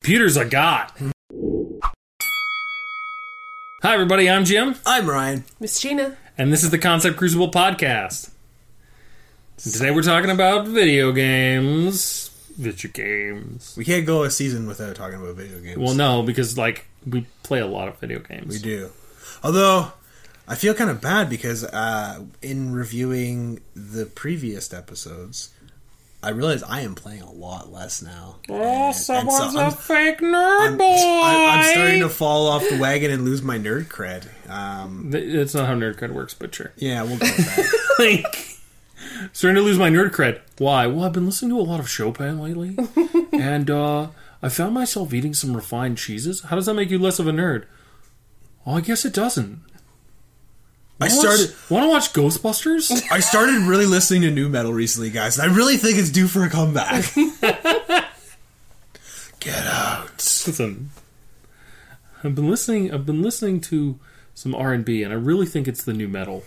computers I got. Hi, everybody. I'm Jim. I'm Ryan. Miss Gina. And this is the Concept Crucible podcast. And today we're talking about video games. Video games. We can't go a season without talking about video games. Well, no, because, we play a lot of video games. We do. Although, I feel kind of bad because in reviewing the previous episodes, I realize I am playing a lot less now. Oh, someone's a fake nerd boy! I'm starting to fall off the wagon and lose my nerd cred. That's not how nerd cred works, but sure. Yeah, we'll go with that. Starting to lose my nerd cred. Why? Well, I've been listening to a lot of Chopin lately, and I found myself eating some refined cheeses. How does that make you less of a nerd? Oh, I guess it doesn't. Want to watch Ghostbusters? I started really listening to new metal recently, guys, and I really think it's due for a comeback. Get out. Listen, I've been listening to some R&B, and I really think it's the new metal.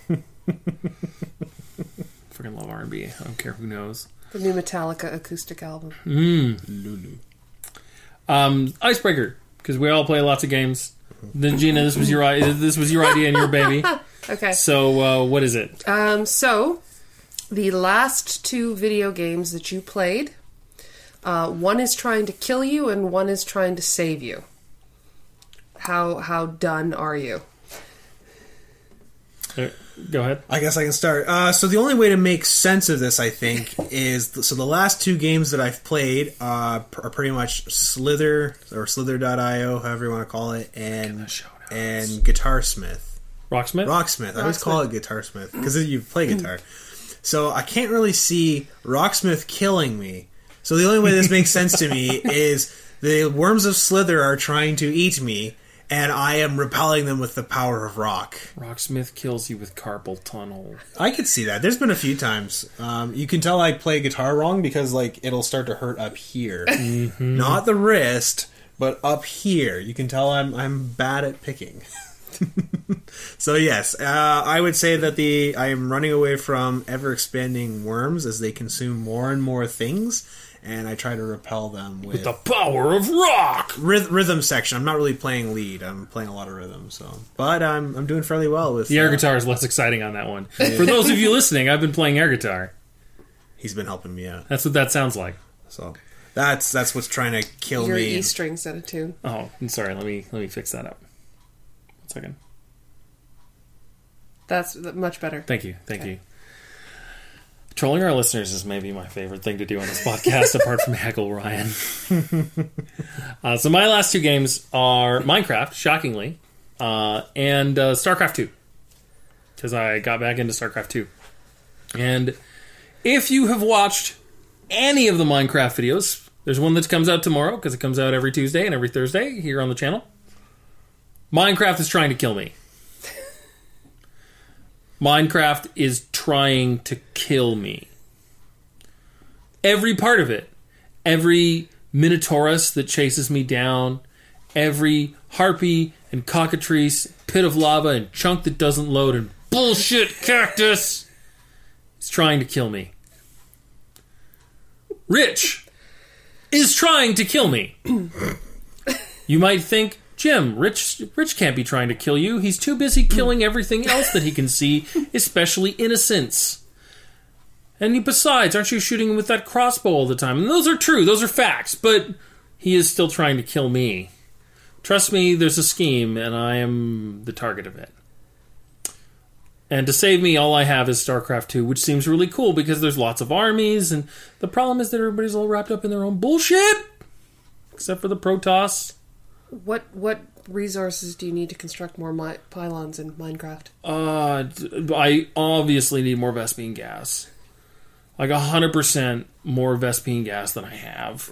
Fucking love R&B. I don't care who knows. The new Metallica acoustic album. Lulu. Icebreaker, because we all play lots of games. Then Gina, this was your idea and your baby. Okay. So, what is it? So, the last two video games that you played, one is trying to kill you and one is trying to save you. How done are you? Go ahead. I guess I can start. So the only way to make sense of this, I think, is... So the last two games that I've played are pretty much Slither, or Slither.io, however you want to call it, and Guitarsmith. Rocksmith? I always call it Guitarsmith, because you play guitar. So I can't really see Rocksmith killing me. So the only way this makes sense to me is the worms of Slither are trying to eat me, and I am repelling them with the power of rock. Rocksmith kills you with carpal tunnel. I could see that. There's been a few times. You can tell I play guitar wrong because it'll start to hurt up here. Mm-hmm. Not the wrist, but up here. You can tell I'm bad at picking. So yes, I would say that I am running away from ever-expanding worms as they consume more and more things, and I try to repel them with the power of rock! Rhythm section. I'm not really playing lead. I'm playing a lot of rhythm, but I'm doing fairly well with... The air guitar is less exciting on that one. For those of you listening, I've been playing air guitar. He's been helping me out. That's what that sounds like. So that's what's trying to kill Your me. Your E strings out of tune. Oh, I'm sorry. Let me fix that up. 1 second. That's much better. Thank you. Trolling our listeners is maybe my favorite thing to do on this podcast, apart from heckle Ryan. So my last two games are Minecraft, shockingly, and StarCraft 2. Because I got back into StarCraft 2. And if you have watched any of the Minecraft videos, there's one that comes out tomorrow, because it comes out every Tuesday and every Thursday here on the channel. Minecraft is trying to kill me. Minecraft is trying to kill me. Every part of it. Every Minotaurus that chases me down. Every harpy and cockatrice, pit of lava and chunk that doesn't load and bullshit cactus is trying to kill me. Rich is trying to kill me. You might think, Jim, Rich can't be trying to kill you. He's too busy killing everything else that he can see, especially innocents. And besides, aren't you shooting him with that crossbow all the time? And those are true. Those are facts. But he is still trying to kill me. Trust me, there's a scheme, and I am the target of it. And to save me, all I have is StarCraft 2, which seems really cool because there's lots of armies, and the problem is that everybody's all wrapped up in their own bullshit, except for the Protoss. What resources do you need to construct more pylons in Minecraft? I obviously need more Vespene gas. Like 100% more Vespene gas than I have.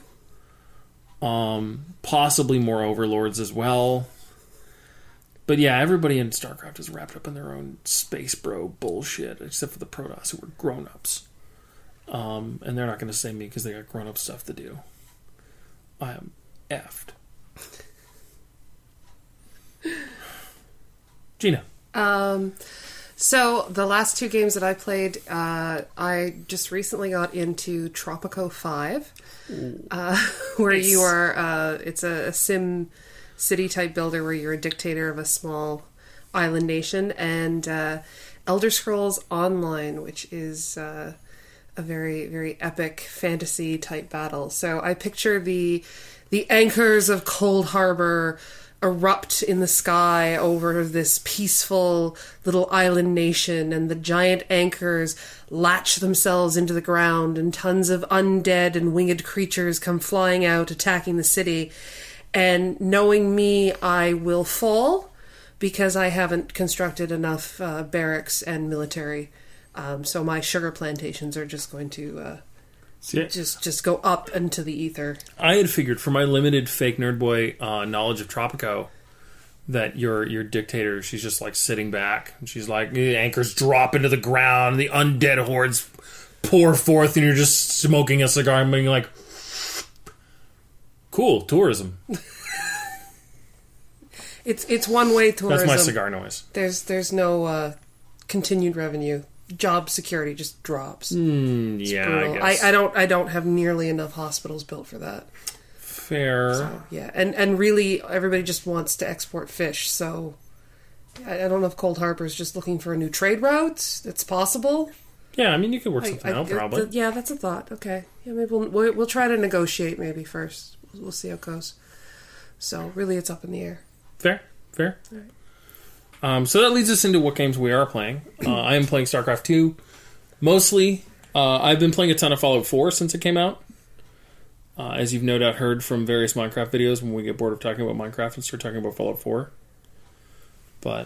Possibly more Overlords as well. But yeah, everybody in StarCraft is wrapped up in their own space bro bullshit, except for the Protoss, who are grown-ups. And they're not going to save me because they got grown-up stuff to do. I am effed. Gina. So the last two games that I played, I just recently got into Tropico 5, where Nice. you are, it's a sim city type builder where you're a dictator of a small island nation, and Elder Scrolls Online, which is a very, very epic fantasy type battle. So I picture the anchors of Cold Harbor erupt in the sky over this peaceful little island nation, and the giant anchors latch themselves into the ground, and tons of undead and winged creatures come flying out, attacking the city. And knowing me, I will fall because I haven't constructed enough barracks and military. So my sugar plantations are just going to just go up into the ether. I had figured from my limited fake nerd boy knowledge of Tropico that your dictator, she's just like sitting back and she's like, the anchors drop into the ground, the undead hordes pour forth, and you're just smoking a cigar and being like, cool, tourism. It's one way tourism. That's my cigar noise. There's no continued revenue. Job security just drops. Yeah, Brutal. I guess. I don't have nearly enough hospitals built for that. Fair. So, yeah, and really everybody just wants to export fish. So I don't know if Cold Harbor is just looking for a new trade route. It's possible. Yeah, I mean, you could work something out, probably. Yeah, that's a thought. Okay, yeah, maybe we'll try to negotiate maybe first. We'll see how it goes. So really, it's up in the air. Fair. So that leads us into what games we are playing. I am playing StarCraft 2. Mostly, I've been playing a ton of Fallout 4 since it came out. As you've no doubt heard from various Minecraft videos when we get bored of talking about Minecraft and start talking about Fallout 4. But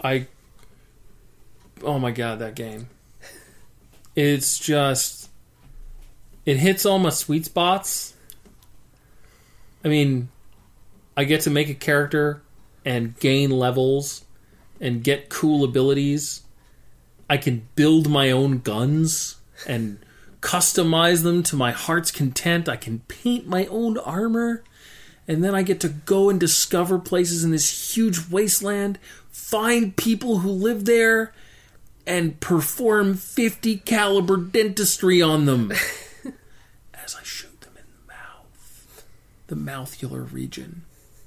oh my god, that game. It's just... It hits all my sweet spots. I mean, I get to make a character and gain levels and get cool abilities. I can build my own guns and customize them to my heart's content. I can paint my own armor. And then I get to go and discover places in this huge wasteland, find people who live there, and perform 50 caliber dentistry on them as I shoot them in the mouthula region.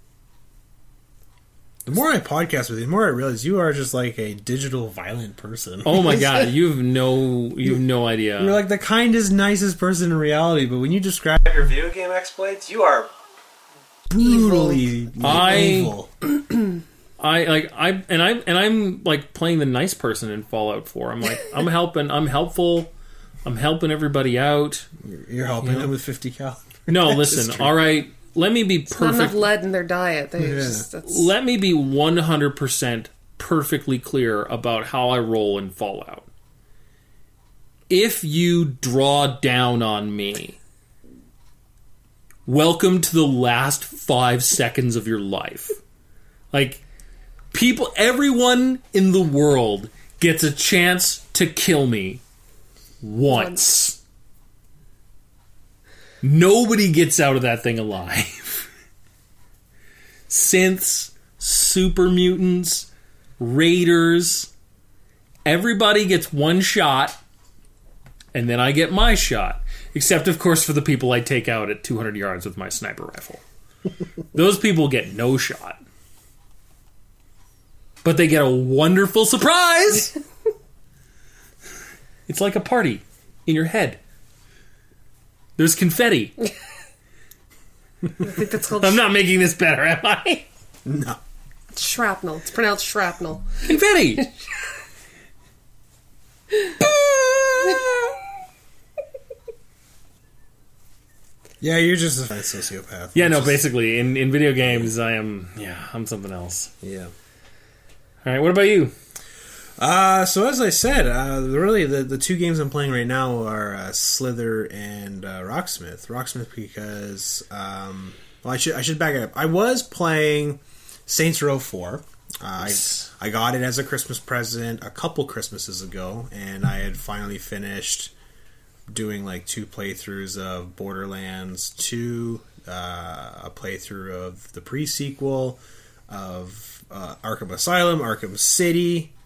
The more I podcast with you, the more I realize you are just like a digital violent person. Oh my god, you have no idea. You're like the kindest, nicest person in reality, but when you describe your video game exploits, you are brutally evil. I'm like playing the nice person in Fallout 4. I'm like, I'm helpful, I'm helping everybody out. You're helping them with 50 cal. No, listen, all right, let me be Not enough perfect. lead in their diet. Let me be 100% perfectly clear about how I roll in Fallout. If you draw down on me, welcome to the last 5 seconds of your life. Like, everyone in the world gets a chance to kill me once. Nobody gets out of that thing alive. Synths, super mutants, raiders, everybody gets one shot, and then I get my shot. Except, of course, for the people I take out at 200 yards with my sniper rifle. Those people get no shot. But they get a wonderful surprise! It's like a party in your head. There's confetti. I think that's called I'm not making this better, am I? No. shrapnel. It's pronounced shrapnel. Confetti! Yeah, you're just a sociopath. Yeah, no, basically, in video games, I'm something else. Yeah. All right, what about you? So as I said, really the two games I'm playing right now are Slither and Rocksmith. Rocksmith because I should back it up. I was playing Saints Row 4. I got it as a Christmas present a couple Christmases ago, and I had finally finished doing like 2 playthroughs of Borderlands 2, a playthrough of the pre-sequel of Arkham Asylum, Arkham City.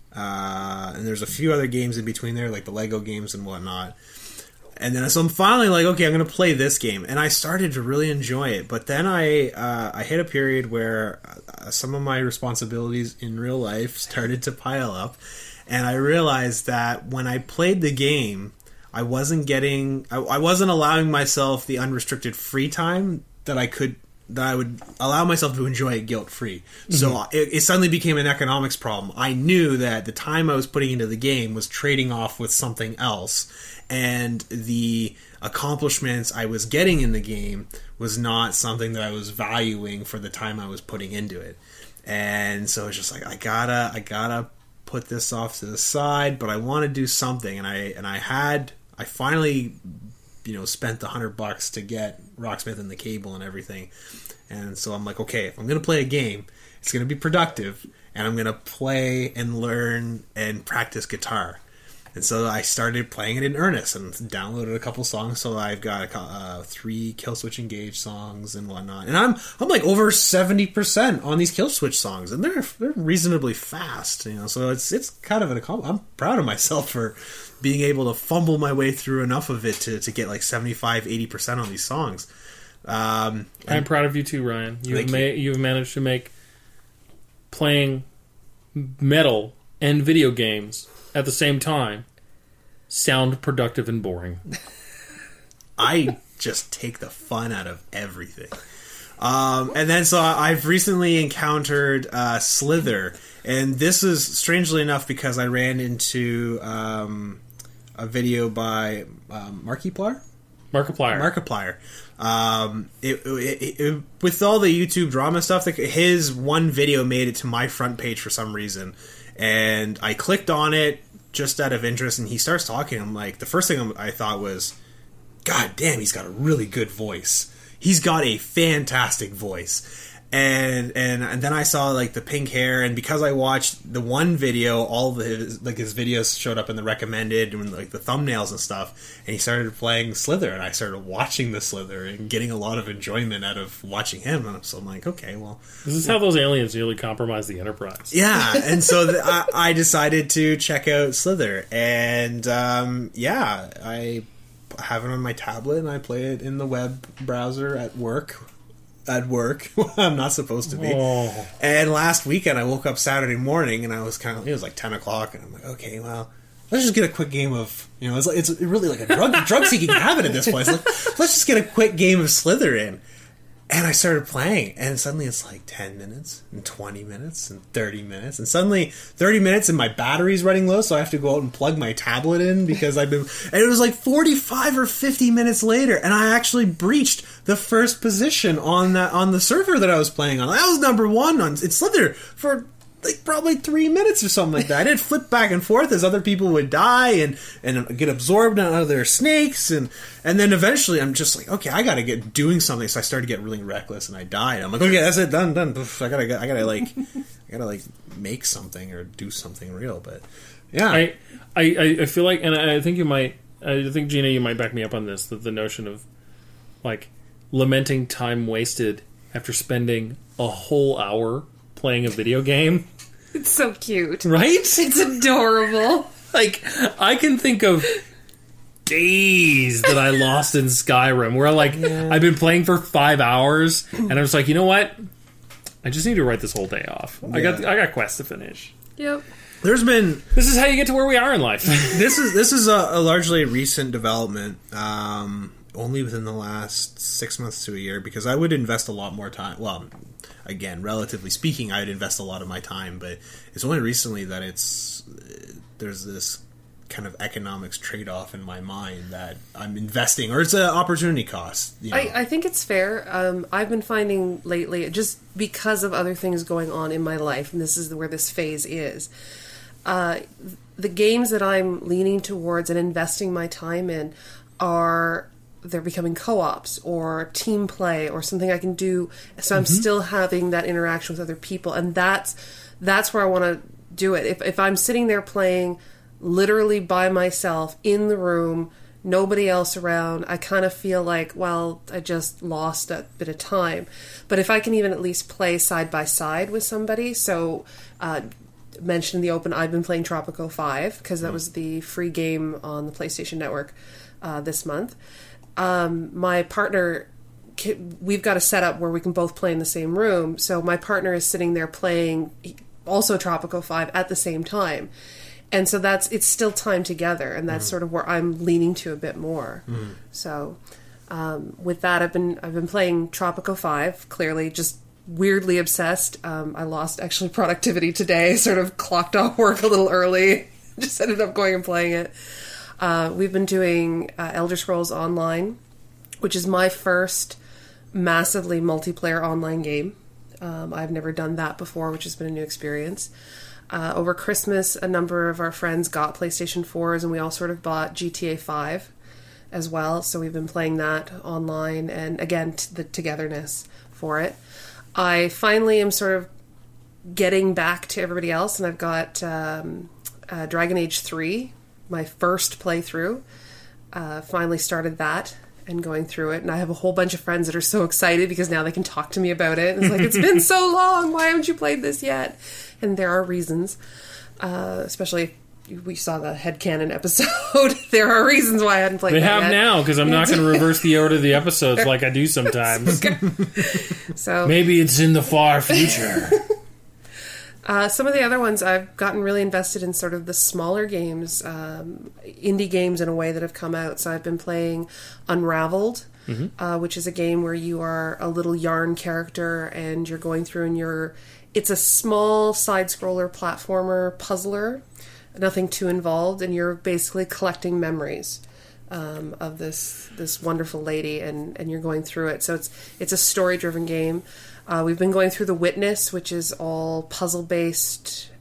and there's a few other games in between there, like the Lego games and whatnot. And then so I'm finally like, okay, I'm going to play this game, and I started to really enjoy it. But then I hit a period where some of my responsibilities in real life started to pile up, and I realized that when I played the game, I wasn't allowing myself the unrestricted free time that I would allow myself to enjoy it guilt-free. So it suddenly became an economics problem. I knew that the time I was putting into the game was trading off with something else, and the accomplishments I was getting in the game was not something that I was valuing for the time I was putting into it. And so it's just like, I gotta put this off to the side, but I want to do something. And I finally, spent the $100 to get Rocksmith and the cable and everything. And so I'm like, okay, if I'm going to play a game, it's going to be productive, and I'm going to play and learn and practice guitar. And so I started playing it in earnest and downloaded a couple songs. So I've got 3 Killswitch Engage songs and whatnot. And I'm like over 70% on these Killswitch songs, and they're reasonably fast. So it's kind of I'm proud of myself for being able to fumble my way through enough of it to get like 75-80% on these songs. I'm proud of you too, Ryan. You've managed to make playing metal and video games at the same time sound productive and boring. I just take the fun out of everything. And then so I've recently encountered Slither, and this is strangely enough because I ran into a video by Markiplier. With all the YouTube drama stuff, his one video made it to my front page for some reason, and I clicked on it just out of interest, and he starts talking. I'm like, the first thing I thought was, God damn, he's got a really good voice. He's got a fantastic voice. And then I saw like the pink hair, and because I watched the one video, all of his videos showed up in the recommended and like the thumbnails and stuff, and he started playing Slither, and I started watching the Slither and getting a lot of enjoyment out of watching him. And so I'm like, okay, well, this is how those aliens nearly compromise the Enterprise. Yeah, and so I decided to check out Slither, and I have it on my tablet, and I play it in the web browser at work. I'm not supposed to be. Oh. And last weekend I woke up Saturday morning, and I was it was like 10 o'clock, and I'm like, okay, well, let's just get a quick game of, it's really like a drug seeking habit at this point. It's like, let's just get a quick game of Slither in. And I started playing, and suddenly it's like 10 minutes, and 20 minutes, and 30 minutes, and suddenly 30 minutes and my battery's running low, so I have to go out and plug my tablet in because and it was like 45 or 50 minutes later, and I actually breached the first position on the server that I was playing on. I was number 1 on Slither for like probably 3 minutes or something like that. I did flip back and forth as other people would die and get absorbed into other snakes, and then eventually I'm just like, okay, I gotta get doing something. So I started getting really reckless, and I died. I'm like, okay, that's it, done. I gotta make something or do something real. But yeah, I feel like, and I think Gina, you might back me up on this, that the notion of like lamenting time wasted after spending a whole hour playing a video game. It's so cute. Right? It's adorable. Like, I can think of days that I lost in Skyrim where I've been playing for 5 hours, and I was like, you know what? I just need to write this whole day off. Yeah. I got quests to finish. Yep. This is how you get to where we are in life. This is a largely recent development, only within the last 6 months to a year, because I would invest a lot more time. Well, again, relatively speaking, I would invest a lot of my time, but it's only recently that there's this kind of economics trade-off in my mind that I'm investing, or it's an opportunity cost. I think it's fair. I've been finding lately, just because of other things going on in my life, and this is where this phase is, the games that I'm leaning towards and investing my time in they're becoming co-ops or team play or something I can do. So I'm still having that interaction with other people, and that's where I want to do it. If I'm sitting there playing literally by myself in the room, nobody else around, I kind of feel like, well, I just lost a bit of time. But if I can even at least play side by side with somebody, so mentioned in the open, I've been playing Tropico 5 because that was the free game on the PlayStation Network this month. My partner, we've got a setup where we can both play in the same room, so my partner is sitting there playing also Tropico 5 at the same time. And so it's still time together, and that's sort of where I'm leaning to a bit more. So with that, I've been playing Tropico 5, clearly just weirdly obsessed. I lost actually productivity today, sort of clocked off work a little early, just ended up going and playing it. We've been doing Elder Scrolls Online, which is my first massively multiplayer online game. I've never done that before, which has been a new experience. Over Christmas, a number of our friends got PlayStation 4s, and we all sort of bought GTA 5 as well, so we've been playing that online, and again, the togetherness for it. I finally am sort of getting back to everybody else, and I've got Dragon Age 3, my first playthrough. Finally started that and going through it, and I have a whole bunch of friends that are so excited because now they can talk to me about it. It's like, it's been so long, why haven't you played this yet? And there are reasons, especially if we saw the headcanon episode. There are reasons why I hadn't played it yet. They have now, because I'm not going to reverse the order of the episodes like I do sometimes. So maybe it's in the far future. Some of the other ones, I've gotten really invested in sort of the smaller games, indie games in a way that have come out. So I've been playing Unraveled, which is a game where you are a little yarn character and you're going through and it's a small side-scroller platformer puzzler, nothing too involved, and you're basically collecting memories of this wonderful lady, and you're going through it. So it's a story-driven game. We've been going through The Witness, which is all puzzle-based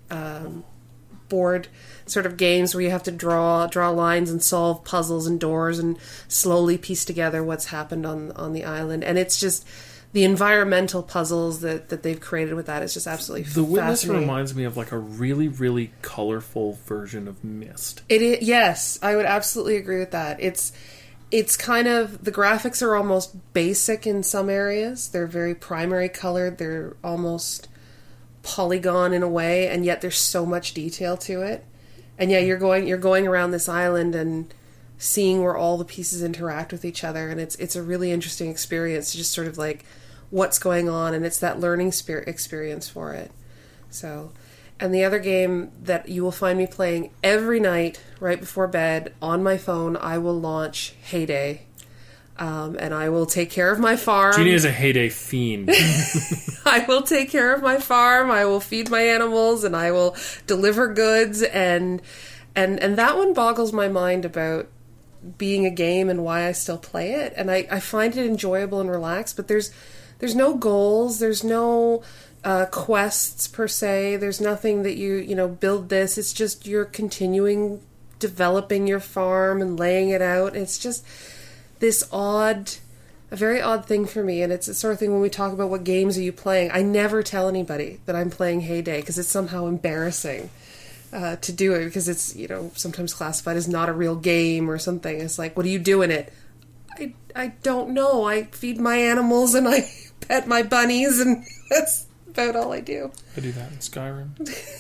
board sort of games where you have to draw lines and solve puzzles and doors and slowly piece together what's happened on the island. And it's just the environmental puzzles that they've created with that is just absolutely fascinating. The Witness reminds me of like a really, really colorful version of Myst. Yes, I would absolutely agree with that. It's kind of, the graphics are almost basic in some areas. They're very primary colored. They're almost polygon in a way, and yet there's so much detail to it. And yeah, you're going around this island and seeing where all the pieces interact with each other, and it's a really interesting experience, just sort of like what's going on, and it's that learning experience for it. So, and the other game that you will find me playing every night right before bed on my phone, I will launch Heyday. And I will take care of my farm. Jeannie is a Heyday fiend. I will take care of my farm, I will feed my animals, and I will deliver goods, and that one boggles my mind about being a game and why I still play it. And I find it enjoyable and relaxed, but there's no goals, there's no quests per se, there's nothing that you build this. It's just you're continuing developing your farm and laying it out. It's just this a very odd thing for me, and it's the sort of thing when we talk about what games are you playing, I never tell anybody that I'm playing Heyday because it's somehow embarrassing to do it, because it's sometimes classified as not a real game or something. It's like, what do you do in it? I don't know. I feed my animals and I pet my bunnies, and that's about all I do. I do that in Skyrim.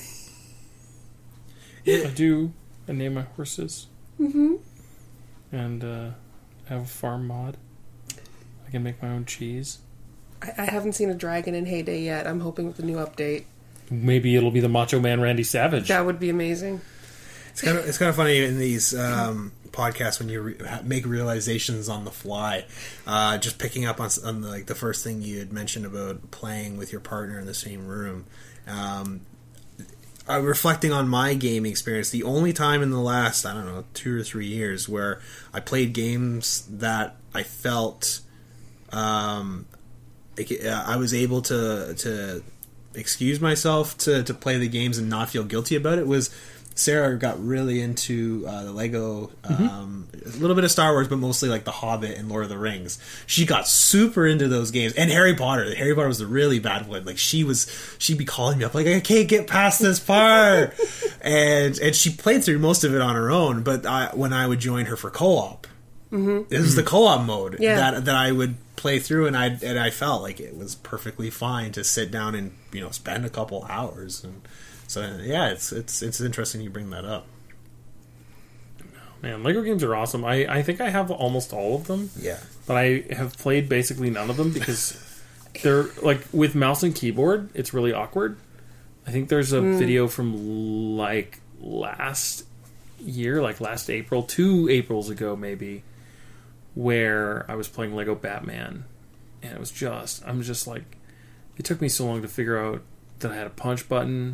I name my horses. Mm-hmm. And I have a farm mod. I can make my own cheese. I haven't seen a dragon in Heyday yet. I'm hoping with the new update. Maybe it'll be the Macho Man Randy Savage. That would be amazing. It's kind of funny in these podcasts when you make realizations on the fly. Just picking up on the first thing you had mentioned about playing with your partner in the same room. Reflecting on my gaming experience, the only time in the last 2 or 3 years where I played games that I felt I was able to excuse myself to play the games and not feel guilty about it was Sarah got really into the Lego, a little bit of Star Wars, but mostly like The Hobbit and Lord of the Rings. She got super into those games, and Harry Potter. Harry Potter was the really bad one. Like she'd be calling me up like, I can't get past this part, and she played through most of it on her own. But when I would join her for co-op, this was the co-op mode that I would play through, and I felt like it was perfectly fine to sit down and spend a couple hours and So yeah, it's interesting you bring that up. Man, Lego games are awesome. I think I have almost all of them. Yeah. But I have played basically none of them because they're like with mouse and keyboard, it's really awkward. I think there's a video from like last year, like last April, 2 Aprils ago maybe, where I was playing Lego Batman, and it was I'm just like, it took me so long to figure out that I had a punch button.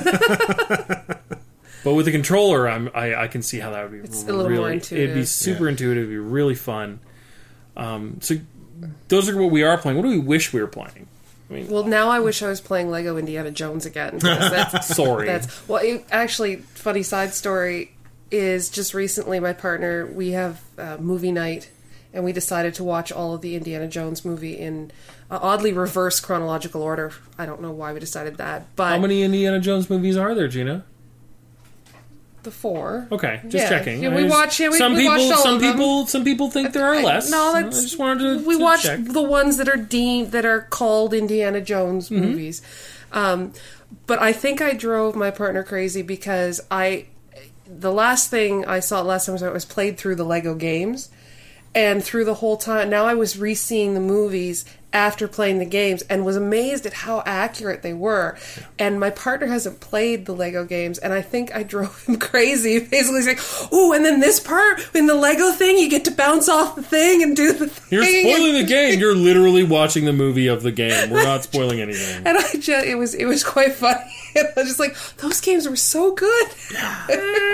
But with the controller, I can see how that would be. It's a little more intuitive. It'd be super intuitive. It'd be really fun. So those are what we are playing. What do we wish we were playing? I mean, well, now I wish I was playing Lego Indiana Jones again. Sorry. Actually, funny side story is just recently my partner, we have movie night, and we decided to watch all of the Indiana Jones movie in oddly reverse chronological order. I don't know why we decided that, but how many Indiana Jones movies are there, Gina? The 4. Okay, just checking. Yeah, we watched all of them. Some people think there are less. No, I just wanted to we watched check. the ones that are called Indiana Jones movies. But I think I drove my partner crazy because the last thing I saw last time was played through the Lego games, and through the whole time now I was re-seeing the movies after playing the games and was amazed at how accurate they were. Yeah. And my partner hasn't played the Lego games, and I think I drove him crazy, basically saying, "Ooh, and then this part in the Lego thing, you get to bounce off the thing and do the thing." You're spoiling the game. You're literally watching the movie of the game. We're not spoiling anything. And it was quite funny. And I was just like, those games were so good. Yeah.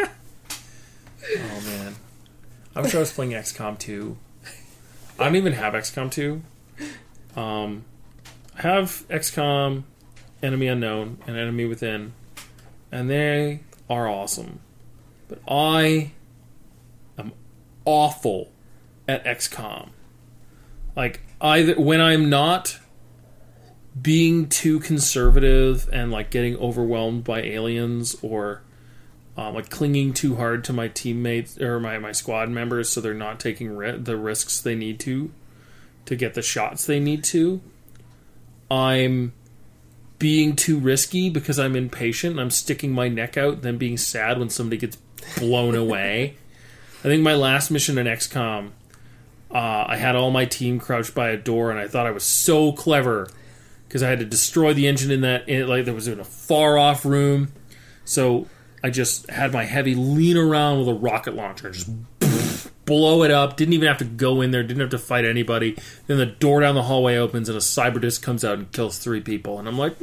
Oh man, I wish I was playing XCOM 2. I don't even have XCOM 2. I have XCOM, Enemy Unknown, and Enemy Within, and they are awesome. But I am awful at XCOM. Like, when I'm not being too conservative and like getting overwhelmed by aliens, or like clinging too hard to my teammates or my squad members, so they're not taking the risks they need to get the shots they need to. I'm being too risky because I'm impatient and I'm sticking my neck out and then being sad when somebody gets blown away. I think my last mission in XCOM, I had all my team crouched by a door, and I thought I was so clever because I had to destroy the engine there was in a far off room. So I just had my heavy lean around with a rocket launcher and just blow it up. Didn't even have to go in there. Didn't have to fight anybody. Then the door down the hallway opens and a cyber disc comes out and kills 3 people. And I'm like,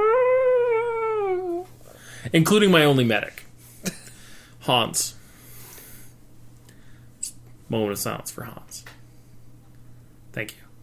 no! Including my only medic, Hans. Moment of silence for Hans. Thank you.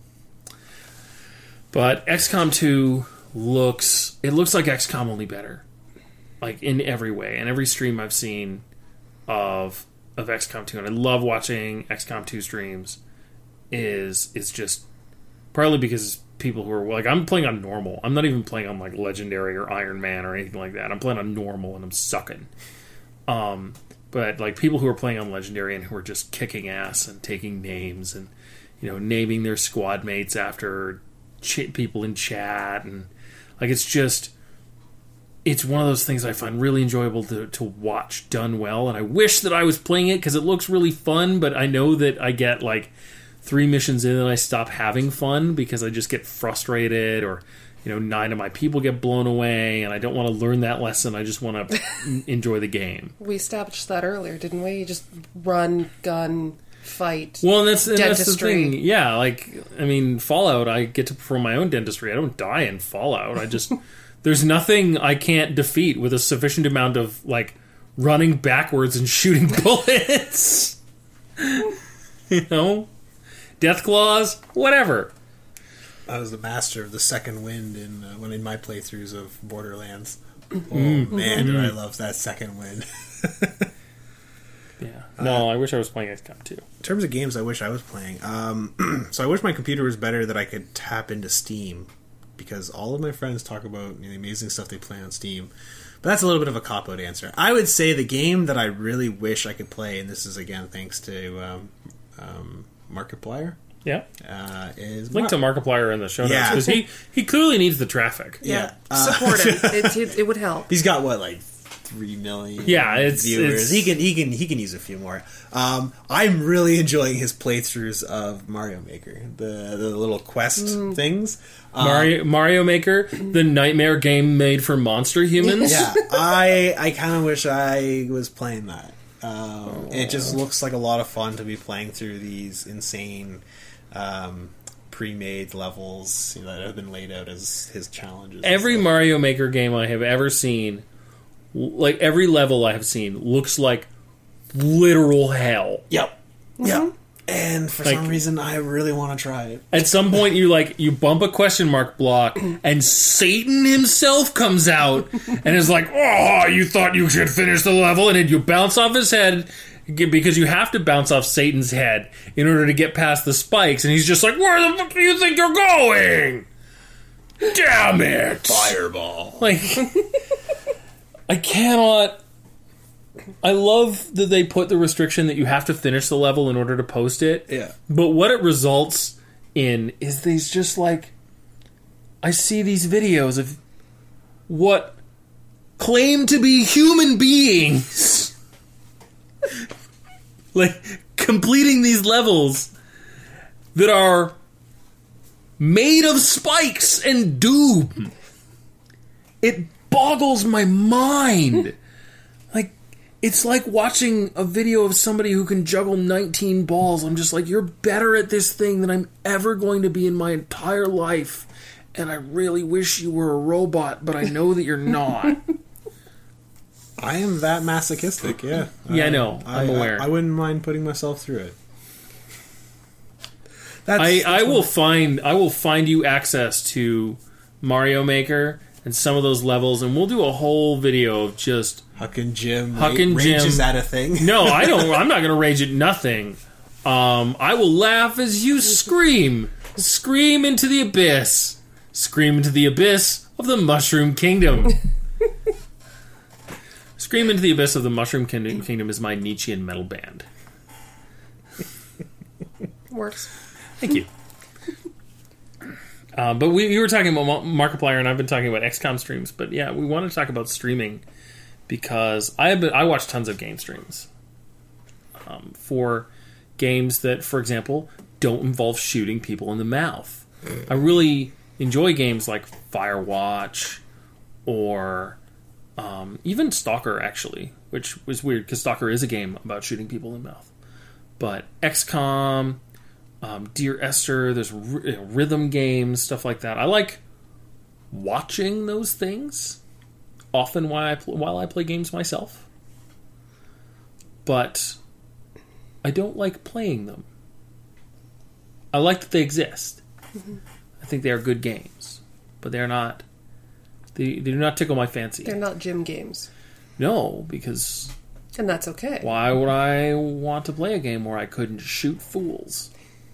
But XCOM 2 looks like XCOM, only better. Like, in every way. And every stream I've seen of XCOM 2, and I love watching XCOM 2 streams, is just partly because people who are like, I'm playing on normal. I'm not even playing on like Legendary or Iron Man or anything like that. I'm playing on normal and I'm sucking. But like people who are playing on Legendary and who are just kicking ass and taking names and, you know, naming their squad mates after people in chat, and like it's one of those things I find really enjoyable to watch done well, and I wish that I was playing it because it looks really fun, but I know that I get like 3 missions in and I stop having fun because I just get frustrated, or, you know, 9 of my people get blown away and I don't want to learn that lesson. I just want to enjoy the game. We established that earlier, didn't we? You just run, gun, fight. Well, and that's the thing. Yeah, like, I mean, Fallout, I get to perform my own dentistry. I don't die in Fallout. I just... There's nothing I can't defeat with a sufficient amount of, like, running backwards and shooting bullets. You know? Death claws? Whatever. I was the master of the second wind in my playthroughs of Borderlands. Oh, man, did I love that second wind. Yeah. No, I wish I was playing XCOM 2. In terms of games I wish I was playing, so I wish my computer was better that I could tap into Steam, because all of my friends talk about the amazing stuff they play on Steam. But that's a little bit of a cop-out answer. I would say the game that I really wish I could play, and this is, again, thanks to Markiplier. Yeah. Is Link to Markiplier in the show notes Yeah. because he clearly needs the traffic. Yeah. Support it. It would help. He's got what, like 3 million Yeah, it's viewers. He can use a few more. I'm really enjoying his playthroughs of Mario Maker, the little quest things. Mario Maker, the nightmare game made for monster humans. Yeah, I kind of wish I was playing that. It just looks like a lot of fun to be playing through these insane pre-made levels that have been laid out as his challenges. Every Mario Maker game I have ever seen, like every level I have seen, looks like literal hell. Yep. Yep. And for some reason, I really want to try it. At some point, you bump a question mark block, and Satan himself comes out and is like, "Oh, you thought you should finish the level," and then you bounce off his head because you have to bounce off Satan's head in order to get past the spikes, and he's just like, "Where the fuck do you think you're going? Damn it, Fireball!" Like, I cannot. I love that they put the restriction that you have to finish the level in order to post it. Yeah. But what it results in is these just like... I see these videos of what claim to be human beings like completing these levels that are made of spikes and doom. It boggles my mind. Like, it's like watching a video of somebody who can juggle 19 balls. I'm just like, you're better at this thing than I'm ever going to be in my entire life. And I really wish you were a robot, but I know that you're not. I am that masochistic, yeah. Yeah, I know. I'm aware. I wouldn't mind putting myself through it. I will find you access to Mario Maker and some of those levels, and we'll do a whole video of just Huck and Jim. Rages at a thing. No, I don't. I'm not going to rage at nothing. I will laugh as you scream into the abyss, scream into the abyss of the Mushroom Kingdom. Scream into the abyss of the Mushroom Kingdom is my Nietzschean metal band. Works. Thank you. But we were talking about Markiplier, and I've been talking about XCOM streams. But yeah, we want to talk about streaming because I watch tons of game streams for games that, for example, don't involve shooting people in the mouth. I really enjoy games like Firewatch or even Stalker, actually, which was weird because Stalker is a game about shooting people in the mouth. But XCOM, Dear Esther, there's rhythm games, stuff like that. I like watching those things often while I play games myself. But I don't like playing them. I like that they exist. Mm-hmm. I think they are good games. But they're not... They do not tickle my fancy. They're not gym games. No, because... And that's okay. Why would I want to play a game where I couldn't shoot fools?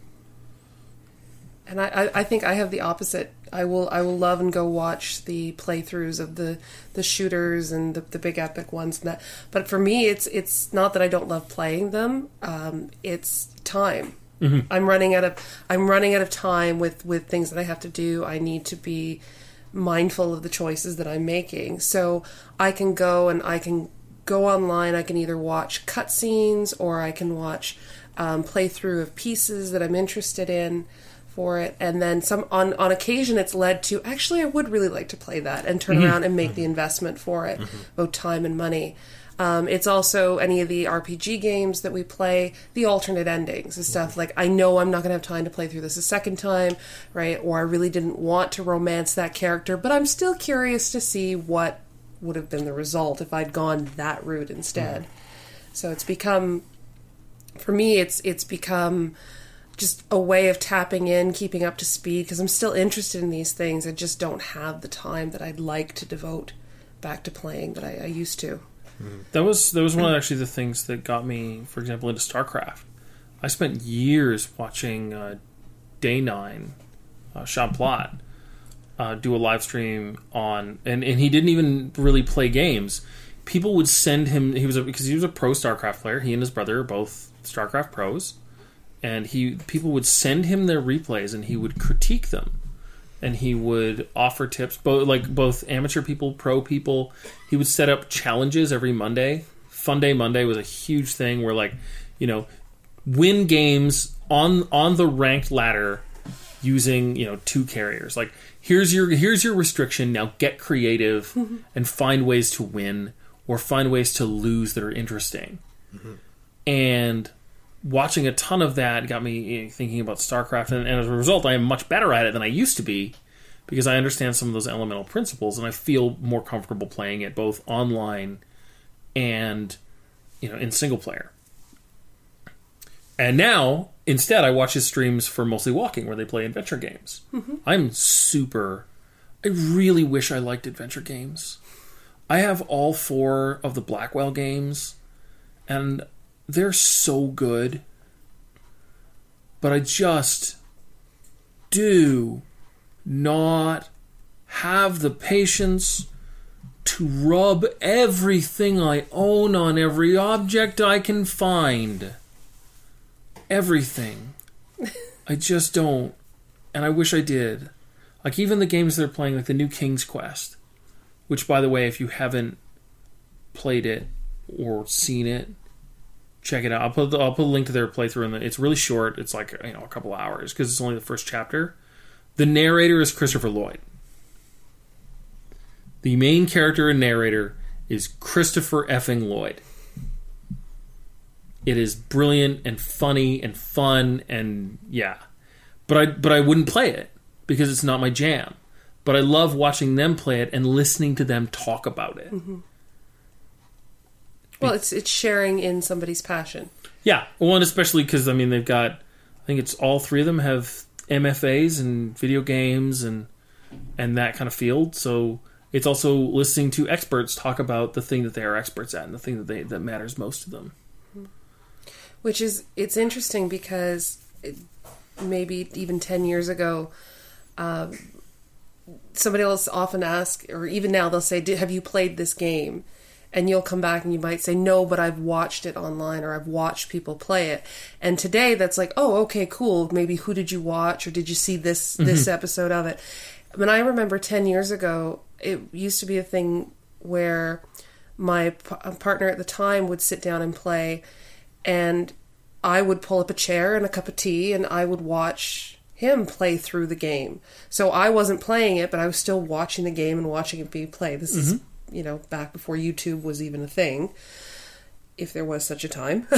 And I think I have the opposite. I will love and go watch the playthroughs of the shooters and the big epic ones and that. But for me, it's not that I don't love playing them. It's time. Mm-hmm. I'm running out of time with things that I have to do. I need to be mindful of the choices that I'm making. So I can go online. I can either watch cutscenes or I can watch playthrough of pieces that I'm interested in for it, and then on occasion it's led to, actually I would really like to play that and turn around and make the investment for it, both time and money. It's also any of the RPG games that we play, the alternate endings and stuff. Like, I know I'm not going to have time to play through this a second time, right? Or I really didn't want to romance that character, but I'm still curious to see what would have been the result if I'd gone that route instead. So it's become, for me, it's become just a way of tapping in, keeping up to speed, because I'm still interested in these things. I just don't have the time that I'd like to devote back to playing that I used to. That was one of actually the things that got me, for example, into StarCraft. I spent years watching Day 9, Sean Plott, do a live stream on, and he didn't even really play games. People would send him, because he was a pro StarCraft player. He and his brother are both StarCraft pros. and people would send him their replays, and he would critique them, and he would offer tips, both amateur people, pro people. He would set up challenges every Monday. Fun Day Monday was a huge thing where, win games on the ranked ladder using 2 carriers. Like, here's your restriction. Now get creative and find ways to win or find ways to lose that are interesting. Mm-hmm. And watching a ton of that got me thinking about StarCraft, and as a result, I am much better at it than I used to be because I understand some of those elemental principles, and I feel more comfortable playing it both online and in single player. And now, instead, I watch his streams for Mostly Walking, where they play adventure games. Mm-hmm. I really wish I liked adventure games. I have all 4 of the Blackwell games, and they're so good. But I just do not have the patience to rub everything I own on every object I can find. Everything. I just don't. And I wish I did. Like, even the games they're playing, like the new King's Quest, which, by the way, if you haven't played it or seen it, check it out. I'll put a link to their playthrough, and it's really short. It's like a couple hours because it's only the first chapter. The narrator is Christopher Lloyd. The main character and narrator is Christopher effing Lloyd. It is brilliant and funny and fun and yeah. But I wouldn't play it because it's not my jam. But I love watching them play it and listening to them talk about it. Mm-hmm. Well, it's sharing in somebody's passion. Yeah. Well, and especially because, they've got, I think it's all 3 of them have MFAs and video games and that kind of field. So it's also listening to experts talk about the thing that they are experts at and the thing that matters most to them. Which is, it's interesting because maybe even 10 years ago, somebody else often asks, or even now they'll say, have you played this game? And you'll come back and you might say, no, but I've watched it online or I've watched people play it. And today that's like, oh, okay, cool. Maybe who did you watch or did you see this episode of it? I mean, I remember 10 years ago, it used to be a thing where my partner at the time would sit down and play, and I would pull up a chair and a cup of tea and I would watch him play through the game. So I wasn't playing it, but I was still watching the game and watching it be played. This is, back before YouTube was even a thing, if there was such a time.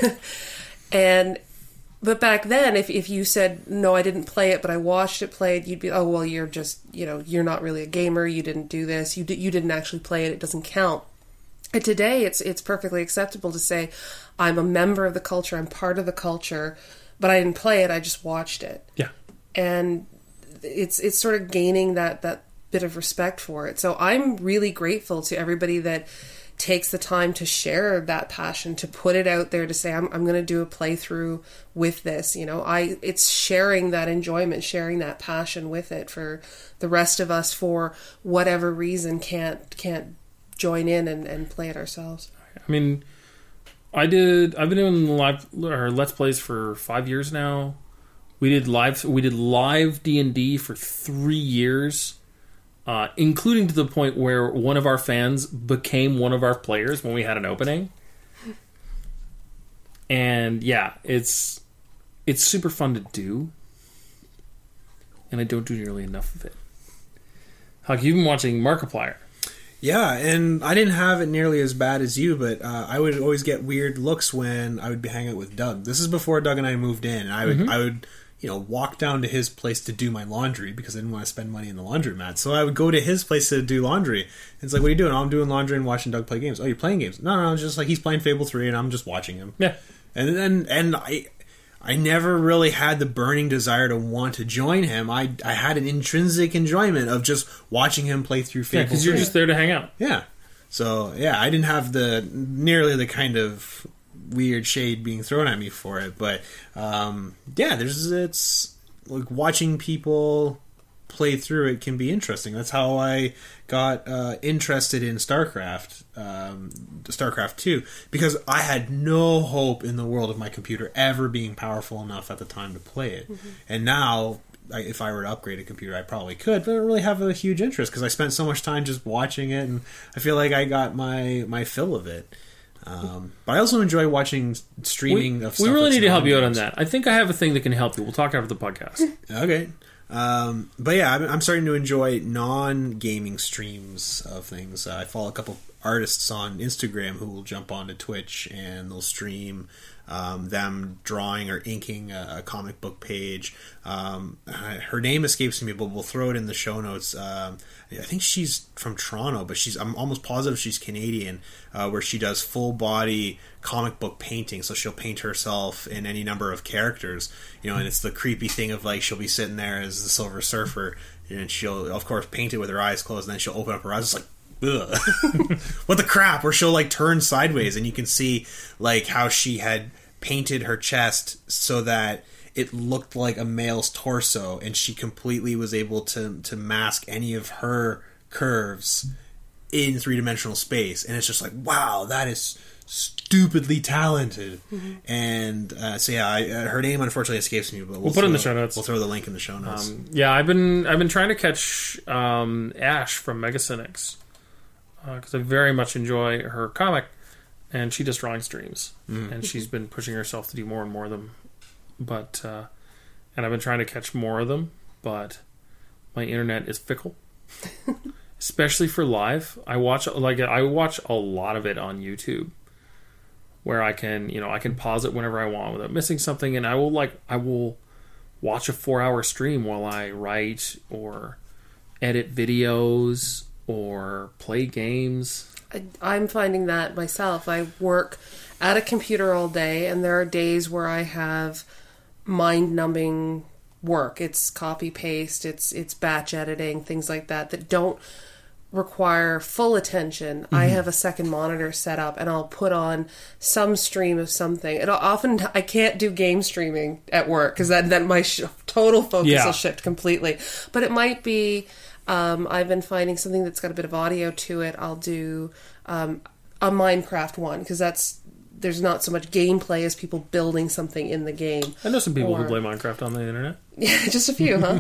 But back then, if you said, no, I didn't play it, but I watched it played, you'd be, oh, well, you're just, you're not really a gamer. You didn't do this. You didn't actually play it. It doesn't count. And today, it's perfectly acceptable to say, I'm a member of the culture, I'm part of the culture, but I didn't play it, I just watched it. Yeah. And it's sort of gaining that bit of respect for it. So I'm really grateful to everybody that takes the time to share that passion, to put it out there, to say, I'm going to do a playthrough with this. It's sharing that enjoyment, sharing that passion with it for the rest of us, for whatever reason, can't join in and play it ourselves. I mean, I've been doing Let's Plays for 5 years now. We did live D&D for 3 years, including to the point where one of our fans became one of our players when we had an opening. And yeah, it's super fun to do, and I don't do nearly enough of it. Huck, you've been watching Markiplier. Yeah, and I didn't have it nearly as bad as you, but I would always get weird looks when I would be hanging out with Doug. This is before Doug and I moved in. I would walk down to his place to do my laundry because I didn't want to spend money in the laundromat. So I would go to his place to do laundry. And it's like, what are you doing? Oh, I'm doing laundry and watching Doug play games. Oh, you're playing games? No, it's just like he's playing Fable 3 and I'm just watching him. Yeah. And I never really had the burning desire to want to join him. I had an intrinsic enjoyment of just watching him play through Fable 3. Because you're just there to hang out. Yeah. So, yeah, I didn't have nearly the kind of weird shade being thrown at me for it. But, it's like watching people play through it can be interesting. That's how I got interested in StarCraft, StarCraft 2, because I had no hope in the world of my computer ever being powerful enough at the time to play it. And now, if I were to upgrade a computer, I probably could, but I don't really have a huge interest because I spent so much time just watching it, and I feel like I got my fill of it. But I also enjoy watching streaming of stuff. We really that's need to help you out on games. that. I think I have a thing that can help you. We'll talk after the podcast. Okay. But yeah, I'm starting to enjoy non-gaming streams of things. I follow a couple artists on Instagram who will jump onto Twitch and they'll stream them drawing or inking a comic book page. Her name escapes me, but we'll throw it in the show notes. I think she's from Toronto, but I'm almost positive she's Canadian, where she does full body comic book painting. So she'll paint herself in any number of characters, and it's the creepy thing of like she'll be sitting there as the Silver Surfer, and she'll of course paint it with her eyes closed, and then she'll open up her eyes, it's like, ugh. What the crap? Or she'll like turn sideways, and you can see like how she had painted her chest so that it looked like a male's torso, and she completely was able to mask any of her curves in three-dimensional space. And it's just like, wow, that is stupidly talented. And so yeah, her name unfortunately escapes me, but we'll put it in the show notes. We'll throw the link in the show notes. Yeah, I've been trying to catch Ash from Mega Cynics because I very much enjoy her comic, and she does drawing streams, and she's been pushing herself to do more and more of them. But and I've been trying to catch more of them, but my internet is fickle, especially for live. I watch a lot of it on YouTube, where I can pause it whenever I want without missing something, and I will watch a 4-hour stream while I write or edit videos or play games. I'm finding that myself. I work at a computer all day, and there are days where I have mind-numbing work. It's copy-paste, it's batch editing, things like that don't require full attention. I have a second monitor set up, and I'll put on some stream of something. I can't do game streaming at work because then my total focus will shift completely. But it might be... I've been finding something that's got a bit of audio to it. I'll do a Minecraft one because there's not so much gameplay as people building something in the game. I know some people who play Minecraft on the internet. Yeah, just a few, huh?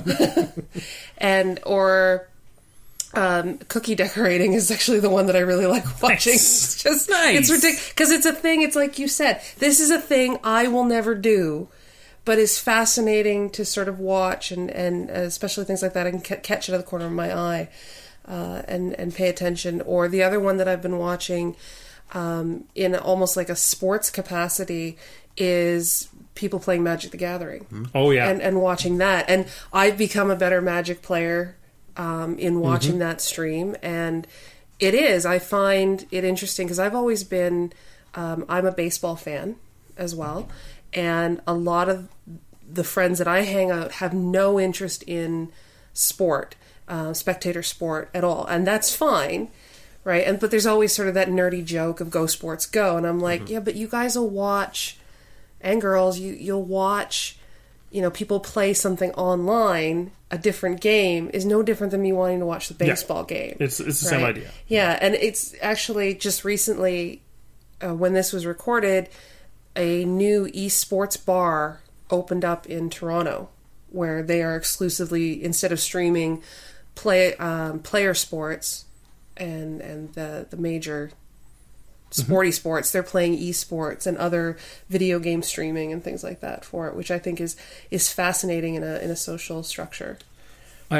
or cookie decorating is actually the one that I really like watching. Nice. It's just nice. It's ridiculous because it's a thing. It's like you said, this is a thing I will never do, but is fascinating to sort of watch and especially things like that. I can catch it out of the corner of my eye and pay attention. Or the other one that I've been watching in almost like a sports capacity is people playing Magic the Gathering. Oh, yeah. And watching that. And I've become a better Magic player in watching that stream. And I find it interesting because I've always been, I'm a baseball fan as well. And a lot of the friends that I hang out have no interest in sport, spectator sport at all. And that's fine, right? But there's always sort of that nerdy joke of go sports go. And I'm like, yeah, but you guys will watch, and girls, you'll watch, people play something online. A different game is no different than me wanting to watch the baseball game. It's the same idea. Yeah, and it's actually just recently, when this was recorded, a new esports bar opened up in Toronto where they are exclusively, instead of streaming player sports and the major sporty sports, they're playing esports and other video game streaming and things like that for it, which I think is fascinating in a social structure. For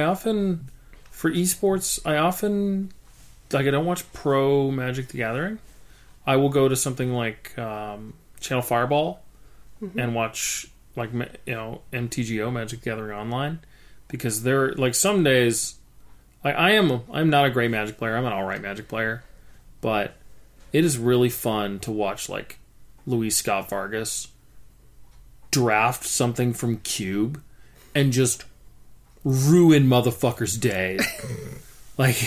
esports, I don't watch pro Magic the Gathering. I will go to something like Channel Fireball and watch MTGO, Magic the Gathering Online, because they're like some days I'm not a great Magic player. I'm an alright Magic player, but it is really fun to watch like Luis Scott Vargas draft something from Cube and just ruin motherfuckers' day. Like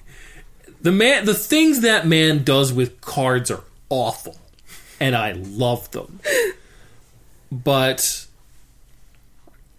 the things that man does with cards are awful, and I love them. But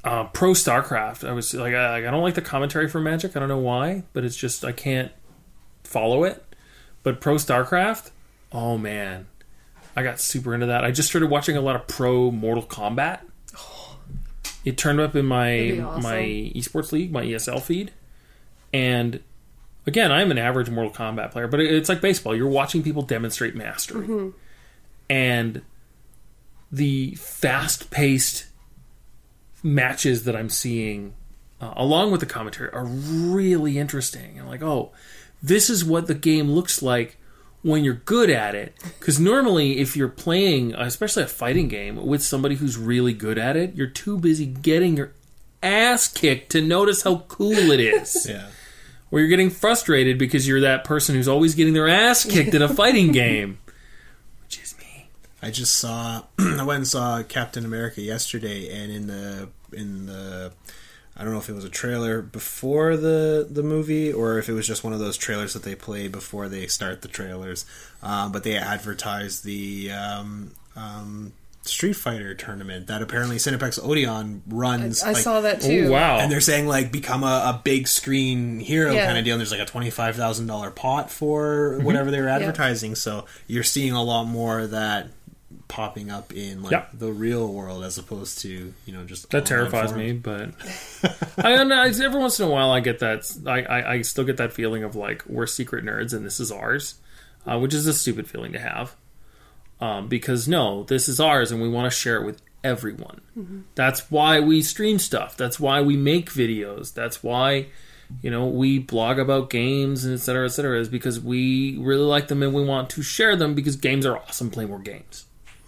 Pro StarCraft. I was like, I don't like the commentary for Magic. I don't know why, but it's just I can't follow it. But Pro StarCraft, oh man, I got super into that. I just started watching a lot of Pro Mortal Kombat. It turned up in my awesome. my esports league, my ESL feed, and again, I'm an average Mortal Kombat player, but it's like baseball. You're watching people demonstrate mastery, and the fast-paced matches that I'm seeing, along with the commentary, are really interesting. I'm like, oh, this is what the game looks like when you're good at it. Because normally, if you're playing, especially a fighting game, with somebody who's really good at it, you're too busy getting your ass kicked to notice how cool it is. Yeah. Or you're getting frustrated because you're that person who's always getting their ass kicked in a fighting game. Which is me. I just saw. I went and saw Captain America yesterday, and in the I don't know if it was a trailer before the movie or if it was just one of those trailers that they play before they start the trailers. But they advertised the Street Fighter tournament that apparently Cineplex Odeon runs. I saw that too. Oh, wow. And they're saying, like, become a big screen hero Yeah. kind of deal. And there's like a $25,000 pot for whatever they were advertising. So you're seeing a lot more of that popping up in like the real world as opposed to, you know, just That terrifies me, but I don't know. Every once in a while I get that. I still get that feeling of like, we're secret nerds and this is ours, which is a stupid feeling to have. Because no, this is ours and we want to share it with everyone. That's why we stream stuff. That's why we make videos. That's why, you know, we blog about games and et cetera, is because we really like them and we want to share them because games are awesome. Play more games.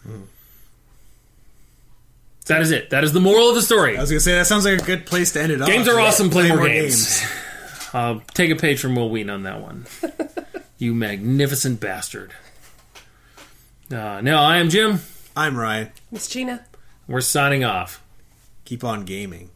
That is it. That is the moral of the story. I was going to say, that sounds like a good place to end it off. Games are awesome. Play more games. Take a page from Will Wheaton on that one. You magnificent bastard. Now, I am Jim. I'm Ryan. Miss Gina. We're signing off. Keep on gaming.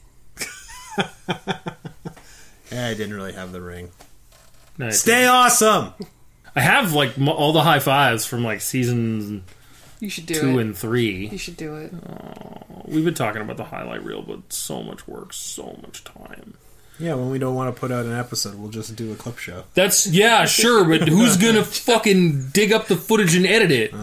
I didn't really have the ring. Nice. Stay awesome! I have like all the high fives from like season You should do 2 it. and 3. You should do it. We've been talking about the highlight reel, but so much work, so much time. Yeah, when we don't want to put out an episode, we'll just do a clip show. That's, yeah, sure, but who's gonna fucking dig up the footage and edit it?